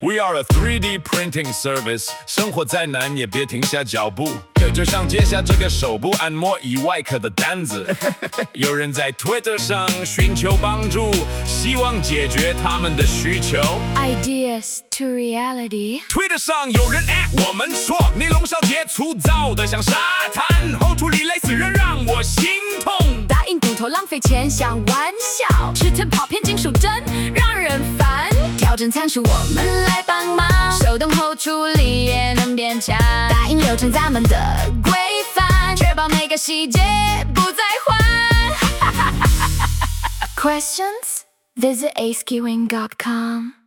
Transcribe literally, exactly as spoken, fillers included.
We are a three D printing service， 生活再难也别停下脚步，就就像接下这个手部按摩以外科的单子。有人在 Twitter 上寻求帮助，希望解决他们的需求。 Ideas to reality。 Twitter 上有人 at 我们说，尼龙小姐粗糙的像沙滩，后处理累死人让我心痛。 打印骨头浪费钱像玩笑，吃成跑偏金属针让人烦。调整参数我们来帮忙，手动后处理也能变强。打印流程咱们的规范，确保每个细节不再换。Questions? Visit a skewing dot com